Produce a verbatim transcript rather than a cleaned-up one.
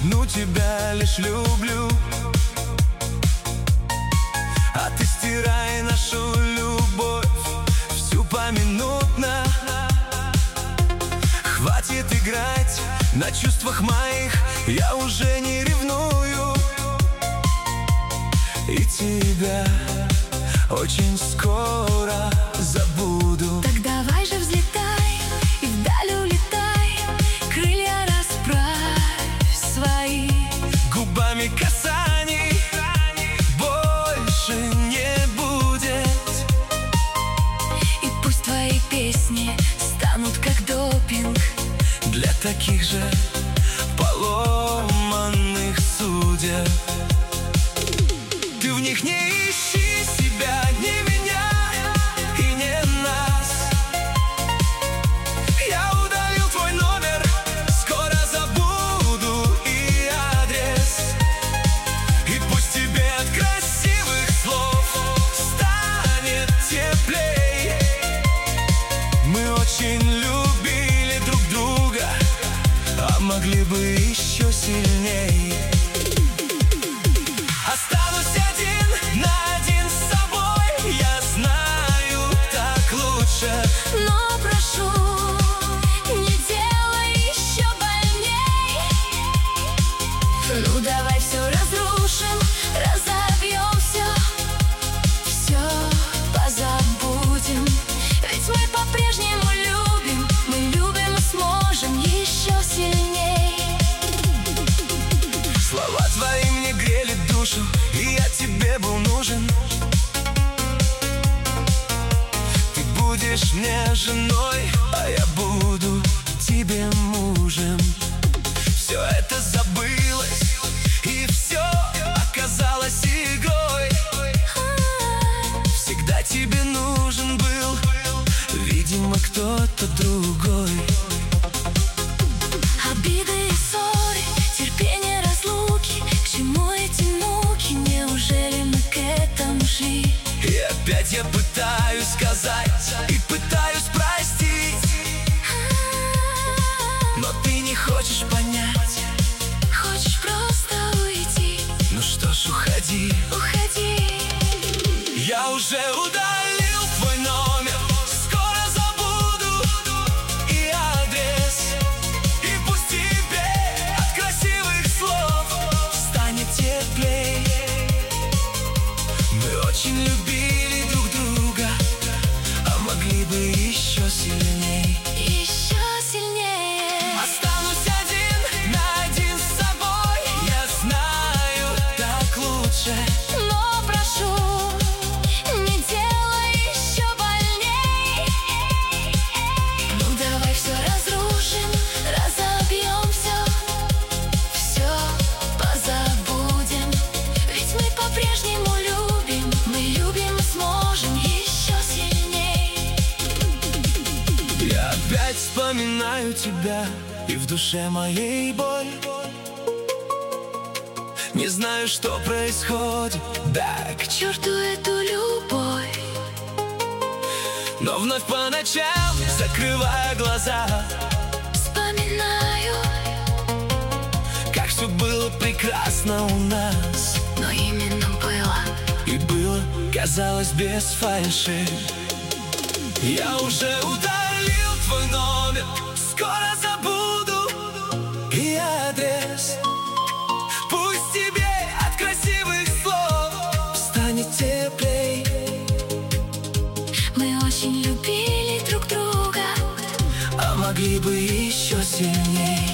одну тебя лишь люблю. А ты стирай нашу любовь всю поминутно. Хватит играть на чувствах моих, я уже не ревную. И тебя очень скоро забуду. Так давай же взлетай и вдаль улетай, крылья расправь свои. Губами касаний больше не будет. И пусть твои песни станут как допинг для таких же поломанных судеб. Ты в них не ищи себя, не меня и не нас. Я удалил твой номер, скоро забуду и адрес. И пусть тебе от красивых слов станет теплей. Мы очень любили друг друга, а могли бы еще сильней. Останусь один на один с собой, я знаю, так лучше. Но прошу, не делай еще больней. Ну давай все разрушим, разобьем все, все позабудем. Ведь мы по-прежнему любим, мы любим и сможем еще сильней. Слова твои мне грели душу, и я тебе был нужен. Ты будешь мне женой, а я буду тебе мужем. Все это забылось, и все оказалось игрой. Всегда тебе нужен был, видимо, кто-то другой. Обиды и ссоры, терпение разлуки, к чему эти муки? Неужели мы к этому шли? И опять я пытаюсь сказать и пытаюсь простить, но ты не хочешь понять. Хочешь просто уйти? Ну что ж, уходи. Уходи. Я уже удалил твой номер, скоро забуду и адрес. И пусть тебе от красивых слов станет теплей. Мы очень любили друг друга, а могли бы еще сильней. Еще сильнее. Останусь один на один с собой, я знаю, так лучше. Но прошу, не делай еще больней. Ну давай все разрушим, разобьем все, все позабудем. Ведь мы по-прежнему любим, мы любим и сможем еще сильней. Я опять вспоминаю тебя, и в душе моей боль. Не знаю, что происходит, да, К черту эту любовь. но вновь по ночам, закрывая глаза, Вспоминаю, как все было прекрасно у нас. но именно было. И было, казалось, без фальши. Я уже удалил твой номер, скоро забуду и адрес. Пусть тебе от красивых слов станет теплей. Мы очень любили друг друга, А могли бы еще сильней.